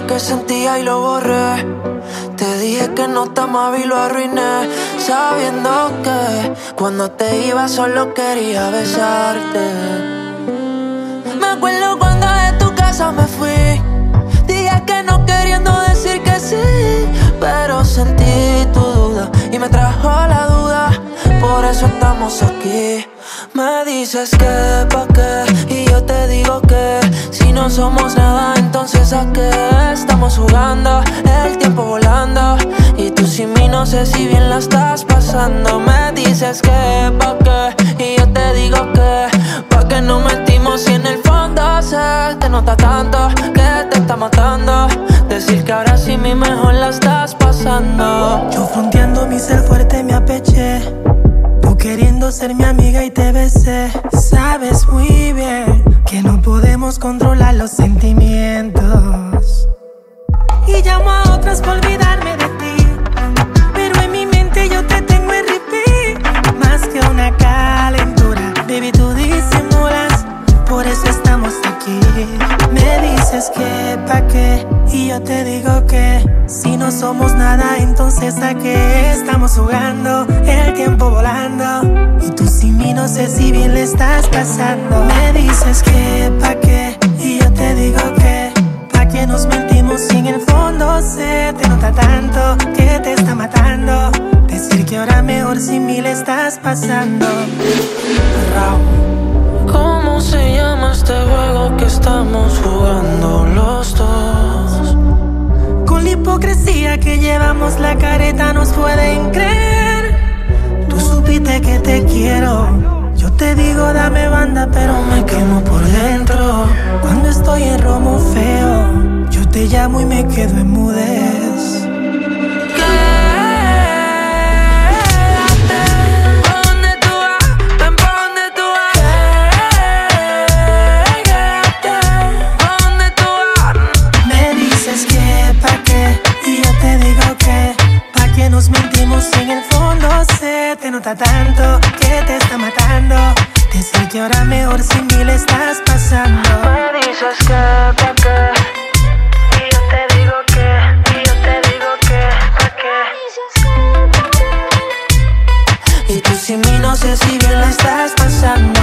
que sentía y lo borré. Te dije que no te amaba y lo arruiné, sabiendo que cuando te iba solo quería besarte. Me acuerdo cuando de tu casa me fui. Dije que no queriendo decir que sí, pero sentí tu duda y me trajo la duda. Por eso estamos aquí. Me dices que pa' qué y yo te digo que si no somos nada, entonces ¿a qué estamos jugando? El tiempo volando y tú sin mí no sé si bien la estás pasando. Me dices que pa' qué y yo te digo que pa' qué nos mentimos si en el fondo se te nota tanto que te está matando. Decir que ahora sí mi mejor la estás pasando. Yo fronteando mi ser fuerte me apeché, tú queriendo ser mi amiga y te besé. Sabes muy bien que no podemos controlar los sentimientos. Y llamo a otras por olvidarme de ti, pero en mi mente yo te tengo en repeat. Más que una calentura, baby, tú disimulas, por eso estamos aquí. Me dices que pa' qué y yo te digo que si no somos nada, entonces ¿a qué estamos jugando? El tiempo volando y tú sin mí no sé si bien le estás pasando. Me dices que pa' qué y yo te digo que pa' qué nos mentimos si en el fondo se te nota tanto que te está matando. Decir que ahora mejor sin mí le estás pasando. ¿Cómo se llama este juego que estamos jugando los dos? Con la hipocresía que llevamos la careta nos pueden creer. Tú supiste que te quiero, yo te digo dame banda pero me quemo por dentro. Cuando estoy en romo feo, yo te llamo y me quedo en mudez. Nos mentimos y en el fondo se te nota tanto que te está matando. Decir que ahora mejor sin mí le estás pasando. Me dices que pa' qué y yo te digo que, y yo te digo que pa' qué. Y tú sin mí no sé si bien la estás pasando.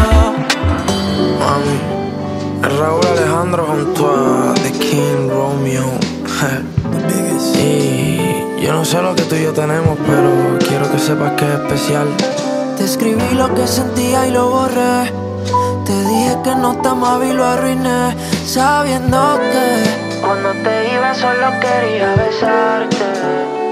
Mami, es Raúl Alejandro junto a The King Romeo. Y yo no sé lo que tú y yo tenemos, pero quiero que sepas que es especial. Te escribí lo que sentía y lo borré. Te dije que no te amaba y lo arruiné, sabiendo que cuando te iba solo quería besarte.